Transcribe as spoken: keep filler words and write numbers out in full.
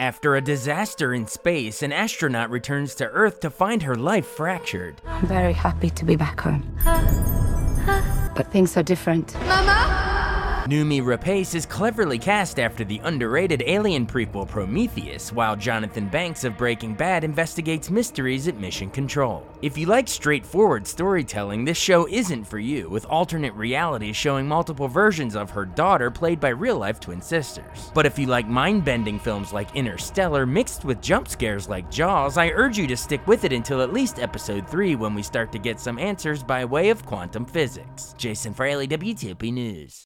After a disaster in space, an astronaut returns to Earth to find her life fractured. I'm very happy to be back home. But things are different. Noomi Rapace is cleverly cast after the underrated Alien prequel Prometheus, while Jonathan Banks of Breaking Bad investigates mysteries at Mission Control. If you like straightforward storytelling, this show isn't for you, with alternate realities showing multiple versions of her daughter played by real-life twin sisters. But if you like mind-bending films like Interstellar mixed with jump scares like Jaws, I urge you to stick with it until at least episode three, when we start to get some answers by way of quantum physics. Jason Fraley, W T O P News.